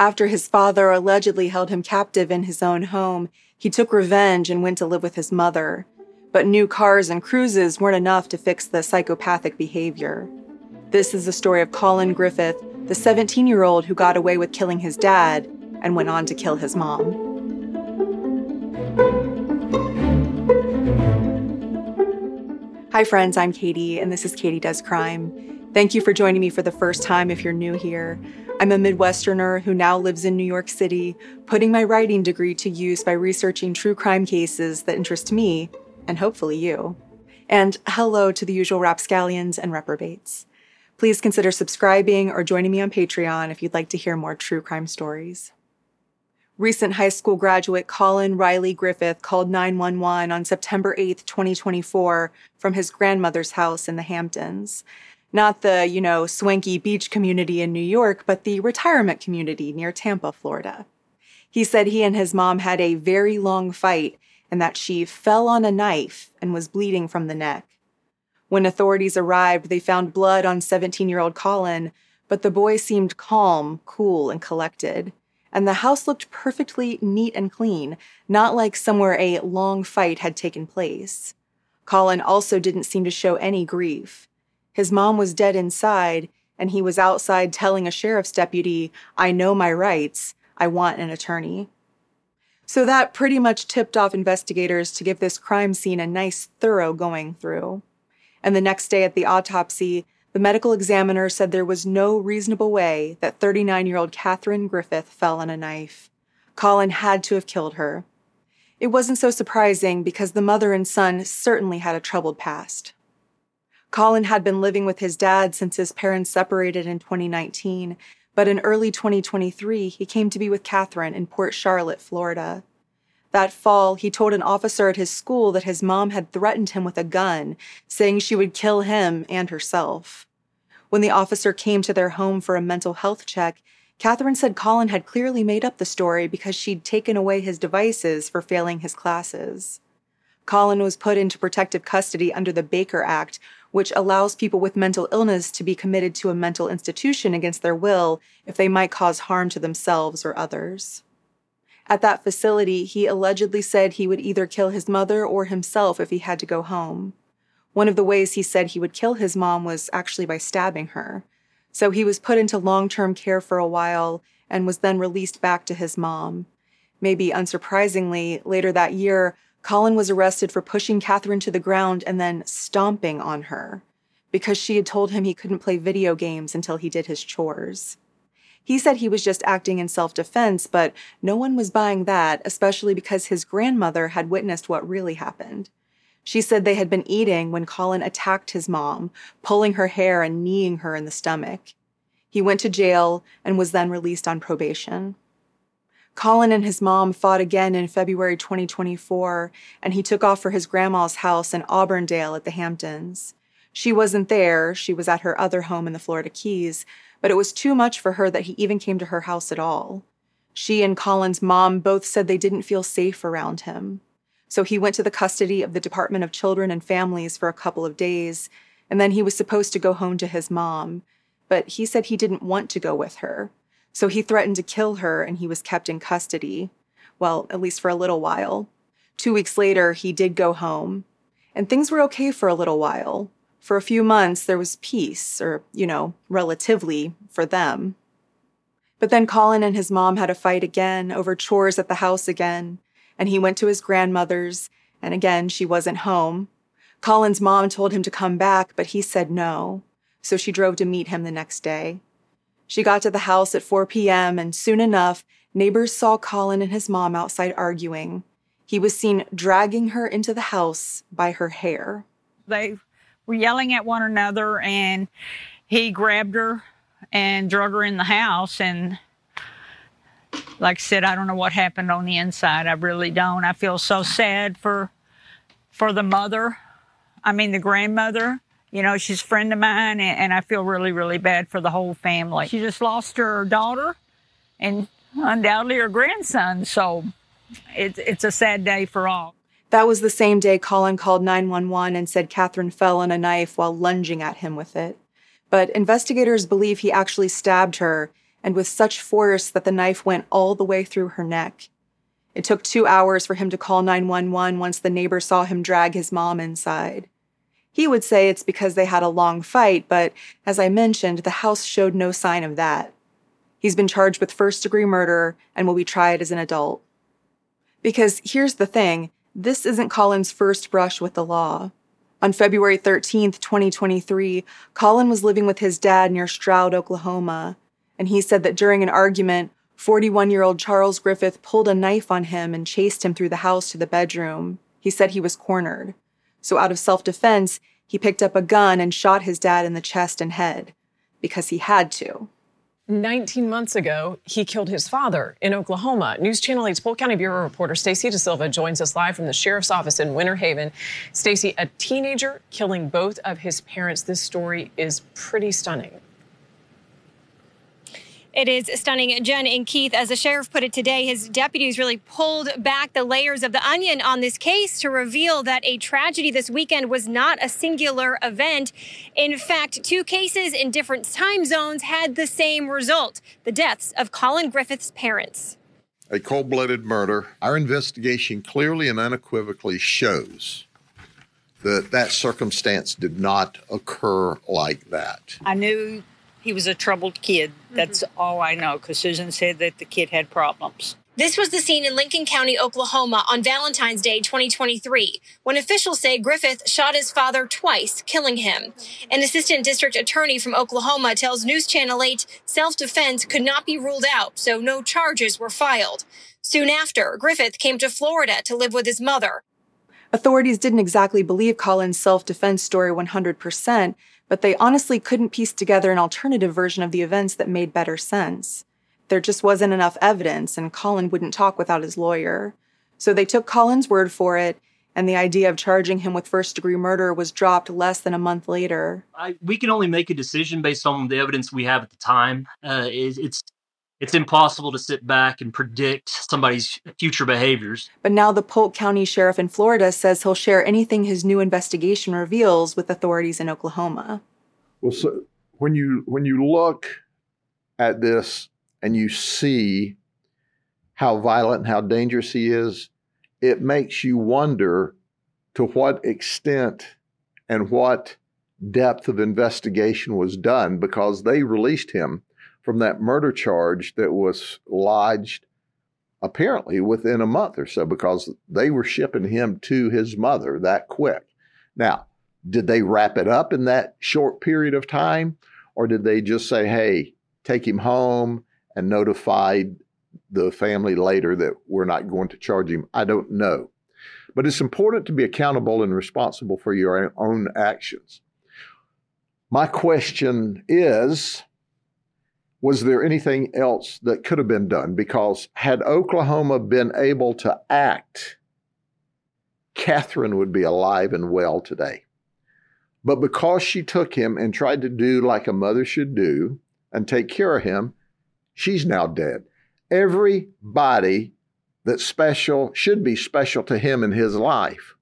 After his father allegedly held him captive in his own home, he took revenge and went to live with his mother. But new cars and cruises weren't enough to fix the psychopathic behavior. This is the story of Colin Griffith, the 17-year-old who got away with killing his dad and went on to kill his mom. Hi friends, I'm Katie, and this is Katie Does Crime. Thank you for joining me for the first time if you're new here. I'm a Midwesterner who now lives in New York City, putting my writing degree to use by researching true crime cases that interest me, and hopefully you. And hello to the usual rapscallions and reprobates. Please consider subscribing or joining me on Patreon if you'd like to hear more true crime stories. Recent high school graduate Colin Riley Griffith called 911 on September 8th, 2024, from his grandmother's house in the Hamptons. Not the, swanky beach community in New York, but the retirement community near Tampa, Florida. He said he and his mom had a very long fight and that she fell on a knife and was bleeding from the neck. When authorities arrived, they found blood on 17-year-old Colin, but the boy seemed calm, cool, and collected. And the house looked perfectly neat and clean, not like somewhere a long fight had taken place. Colin also didn't seem to show any grief. His mom was dead inside, and he was outside telling a sheriff's deputy, "I know my rights. I want an attorney." So that pretty much tipped off investigators to give this crime scene a nice, thorough going through. And the next day at the autopsy, the medical examiner said there was no reasonable way that 39-year-old Catherine Griffith fell on a knife. Colin had to have killed her. It wasn't so surprising because the mother and son certainly had a troubled past. Colin had been living with his dad since his parents separated in 2019, but in early 2023, he came to be with Catherine in Port Charlotte, Florida. That fall, he told an officer at his school that his mom had threatened him with a gun, saying she would kill him and herself. When the officer came to their home for a mental health check, Catherine said Colin had clearly made up the story because she'd taken away his devices for failing his classes. Colin was put into protective custody under the Baker Act, which allows people with mental illness to be committed to a mental institution against their will if they might cause harm to themselves or others. At that facility, he allegedly said he would either kill his mother or himself if he had to go home. One of the ways he said he would kill his mom was actually by stabbing her. So he was put into long-term care for a while and was then released back to his mom. Maybe unsurprisingly, later that year, Colin was arrested for pushing Catherine to the ground and then stomping on her because she had told him he couldn't play video games until he did his chores. He said he was just acting in self-defense, but no one was buying that, especially because his grandmother had witnessed what really happened. She said they had been eating when Colin attacked his mom, pulling her hair and kneeing her in the stomach. He went to jail and was then released on probation. Colin and his mom fought again in February 2024, and he took off for his grandma's house in Auburndale at the Hamptons. She wasn't there, she was at her other home in the Florida Keys, but it was too much for her that he even came to her house at all. She and Colin's mom both said they didn't feel safe around him. So he went to the custody of the Department of Children and Families for a couple of days, and then he was supposed to go home to his mom, but he said he didn't want to go with her. So he threatened to kill her, and he was kept in custody. Well, at least for a little while. 2 weeks later, he did go home. And things were okay for a little while. For a few months, there was peace, or, relatively, for them. But then Colin and his mom had a fight again over chores at the house again, and he went to his grandmother's, and again, she wasn't home. Colin's mom told him to come back, but he said no, so she drove to meet him the next day. She got to the house at 4 p.m., and soon enough, neighbors saw Colin and his mom outside arguing. He was seen dragging her into the house by her hair. They were yelling at one another, and he grabbed her and drug her in the house. And like I said, I don't know what happened on the inside. I really don't. I feel so sad for the mother. The grandmother. She's a friend of mine, and I feel really, really bad for the whole family. She just lost her daughter and undoubtedly her grandson, so it's a sad day for all. That was the same day Colin called 911 and said Catherine fell on a knife while lunging at him with it. But investigators believe he actually stabbed her, and with such force that the knife went all the way through her neck. It took 2 hours for him to call 911 once the neighbor saw him drag his mom inside. He would say it's because they had a long fight, but as I mentioned, the house showed no sign of that. He's been charged with first-degree murder and will be tried as an adult. Because here's the thing, this isn't Colin's first brush with the law. On February 13th, 2023, Colin was living with his dad near Stroud, Oklahoma, and he said that during an argument, 41-year-old Charles Griffith pulled a knife on him and chased him through the house to the bedroom. He said he was cornered. So out of self-defense, he picked up a gun and shot his dad in the chest and head, because he had to. 19 months ago, he killed his father in Oklahoma. News Channel 8's Polk County Bureau reporter Stacey DeSilva joins us live from the sheriff's office in Winter Haven. Stacey, a teenager killing both of his parents. This story is pretty stunning. It is stunning. Jen and Keith, as the sheriff put it today, his deputies really pulled back the layers of the onion on this case to reveal that a tragedy this weekend was not a singular event. In fact, 2 cases in different time zones had the same result, the deaths of Colin Griffith's parents. A cold-blooded murder. Our investigation clearly and unequivocally shows that that circumstance did not occur like that. I knew he was a troubled kid. That's all I know, because Susan said that the kid had problems. This was the scene in Lincoln County, Oklahoma on Valentine's Day 2023, when officials say Griffith shot his father twice, killing him. An assistant district attorney from Oklahoma tells News Channel 8 self-defense could not be ruled out, so no charges were filed. Soon after, Griffith came to Florida to live with his mother. Authorities didn't exactly believe Colin's self-defense story 100%, but they honestly couldn't piece together an alternative version of the events that made better sense. There just wasn't enough evidence, and Colin wouldn't talk without his lawyer. So they took Colin's word for it, and the idea of charging him with first-degree murder was dropped less than a month later. We can only make a decision based on the evidence we have at the time. It's impossible to sit back and predict somebody's future behaviors. But now the Polk County Sheriff in Florida says he'll share anything his new investigation reveals with authorities in Oklahoma. Well, so when you look at this and you see how violent and how dangerous he is, it makes you wonder to what extent and what depth of investigation was done, because they released him from that murder charge that was lodged apparently within a month or so, because they were shipping him to his mother that quick. Now, did they wrap it up in that short period of time, or did they just say, hey, take him home, and notified the family later that we're not going to charge him? I don't know. But it's important to be accountable and responsible for your own actions. My question is, was there anything else that could have been done? Because had Oklahoma been able to act, Catherine would be alive and well today. But because she took him and tried to do like a mother should do and take care of him, she's now dead. Everybody that's special, should be special to him in his life,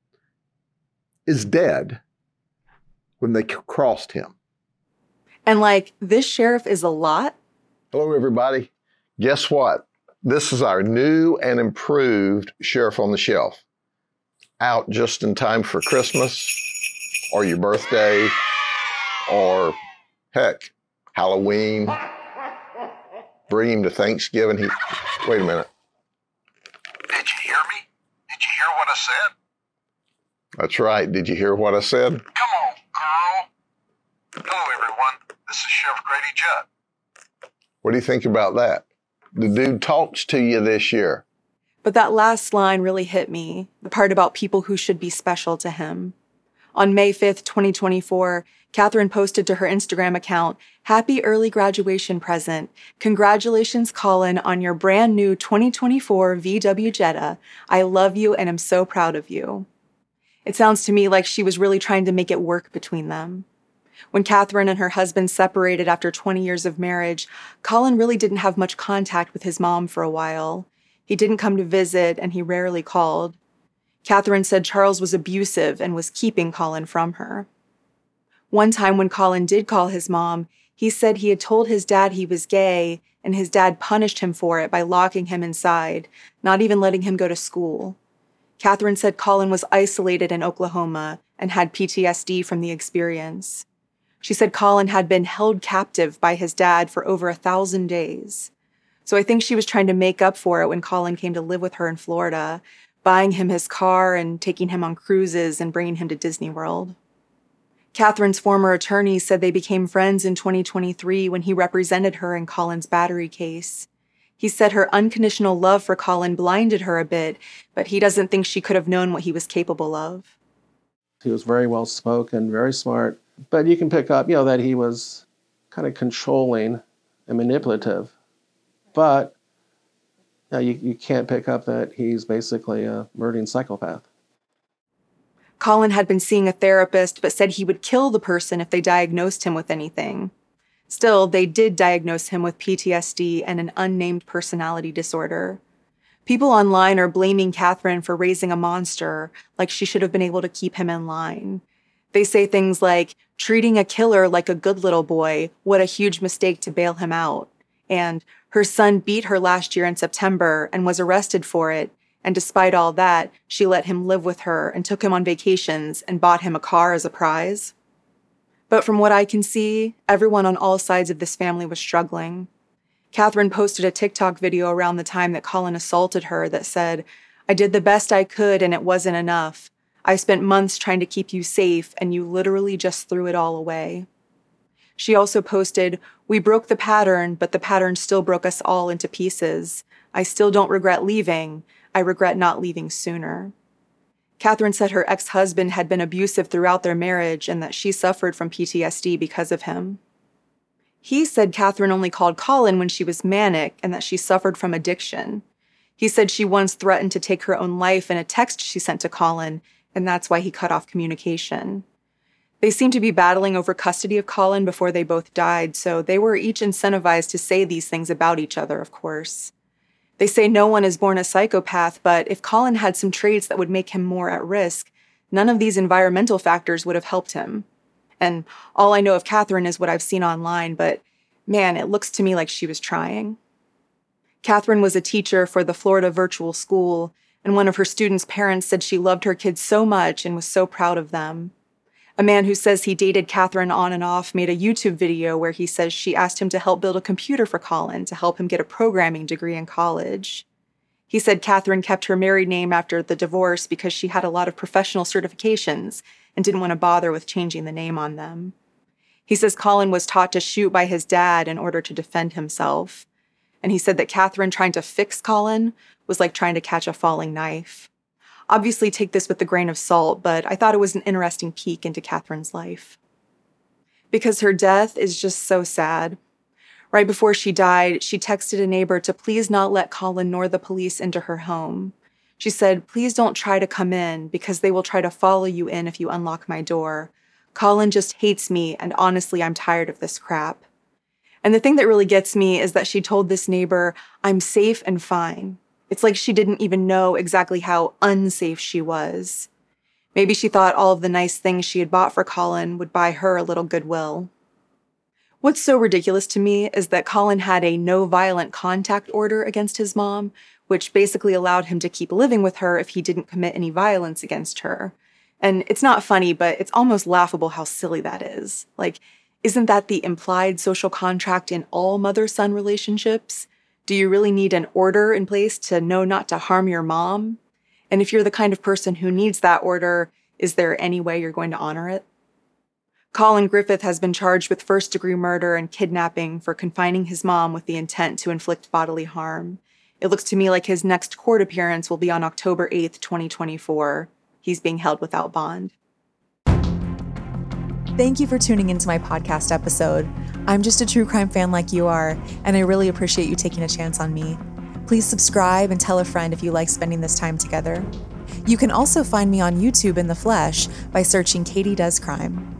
is dead when they crossed him. And this sheriff is a lot. Hello, everybody. Guess what? This is our new and improved Sheriff on the Shelf. Out just in time for Christmas or your birthday or, heck, Halloween. Bring him to Thanksgiving. Wait a minute. Did you hear me? Did you hear what I said? That's right. Did you hear what I said? Come on, girl. Hello, everyone. This is Sheriff Grady Judd. What do you think about that? The dude talks to you this year. But that last line really hit me, the part about people who should be special to him. On May 5th, 2024, Catherine posted to her Instagram account, "Happy early graduation present. Congratulations, Colin, on your brand new 2024 VW Jetta. I love you and am so proud of you." It sounds to me like she was really trying to make it work between them. When Catherine and her husband separated after 20 years of marriage, Colin really didn't have much contact with his mom for a while. He didn't come to visit, and he rarely called. Catherine said Charles was abusive and was keeping Colin from her. One time when Colin did call his mom, He said he had told his dad he was gay, and his dad punished him for it by locking him inside, not even letting him go to school. Catherine said Colin was isolated in Oklahoma and had PTSD from the experience. She said Colin had been held captive by his dad for over 1,000 days. So I think she was trying to make up for it when Colin came to live with her in Florida, buying him his car and taking him on cruises and bringing him to Disney World. Catherine's former attorney said they became friends in 2023 when he represented her in Colin's battery case. He said her unconditional love for Colin blinded her a bit, but he doesn't think she could have known what he was capable of. He was very well spoken, very smart, but you can pick up, that he was kind of controlling and manipulative. But you can't pick up that he's basically a murdering psychopath. Colin had been seeing a therapist, but said he would kill the person if they diagnosed him with anything. Still, they did diagnose him with PTSD and an unnamed personality disorder. People online are blaming Catherine for raising a monster, like she should have been able to keep him in line. They say things like, treating a killer like a good little boy, what a huge mistake to bail him out. And her son beat her last year in September and was arrested for it, and despite all that, she let him live with her and took him on vacations and bought him a car as a prize. But from what I can see, everyone on all sides of this family was struggling. Catherine posted a TikTok video around the time that Colin assaulted her that said, "I did the best I could and it wasn't enough. I spent months trying to keep you safe and you literally just threw it all away." She also posted, "We broke the pattern, but the pattern still broke us all into pieces. I still don't regret leaving. I regret not leaving sooner." Catherine said her ex-husband had been abusive throughout their marriage and that she suffered from PTSD because of him. He said Catherine only called Colin when she was manic and that she suffered from addiction. He said she once threatened to take her own life in a text she sent to Colin, and that's why he cut off communication. They seemed to be battling over custody of Colin before they both died, so they were each incentivized to say these things about each other, of course. They say no one is born a psychopath, but if Colin had some traits that would make him more at risk, none of these environmental factors would have helped him. And all I know of Catherine is what I've seen online, but man, it looks to me like she was trying. Catherine was a teacher for the Florida Virtual School, and one of her students' parents said she loved her kids so much and was so proud of them. A man who says he dated Catherine on and off made a YouTube video where he says she asked him to help build a computer for Colin to help him get a programming degree in college. He said Catherine kept her married name after the divorce because she had a lot of professional certifications and didn't want to bother with changing the name on them. He says Colin was taught to shoot by his dad in order to defend himself. And he said that Catherine trying to fix Colin was like trying to catch a falling knife. Obviously, take this with a grain of salt, but I thought it was an interesting peek into Catherine's life. Because her death is just so sad. Right before she died, she texted a neighbor to please not let Colin nor the police into her home. She said, "Please don't try to come in because they will try to follow you in if you unlock my door. Colin just hates me, and honestly, I'm tired of this crap." And the thing that really gets me is that she told this neighbor, "I'm safe and fine." It's like she didn't even know exactly how unsafe she was. Maybe she thought all of the nice things she had bought for Colin would buy her a little goodwill. What's so ridiculous to me is that Colin had a no violent contact order against his mom, which basically allowed him to keep living with her if he didn't commit any violence against her. And it's not funny, but it's almost laughable how silly that is. Like, isn't that the implied social contract in all mother-son relationships? Do you really need an order in place to know not to harm your mom? And if you're the kind of person who needs that order, is there any way you're going to honor it? Colin Griffith has been charged with first-degree murder and kidnapping for confining his mom with the intent to inflict bodily harm. It looks to me like his next court appearance will be on October 8th, 2024. He's being held without bond. Thank you for tuning into my podcast episode. I'm just a true crime fan like you are, and I really appreciate you taking a chance on me. Please subscribe and tell a friend if you like spending this time together. You can also find me on YouTube in the flesh by searching Katie Does Crime.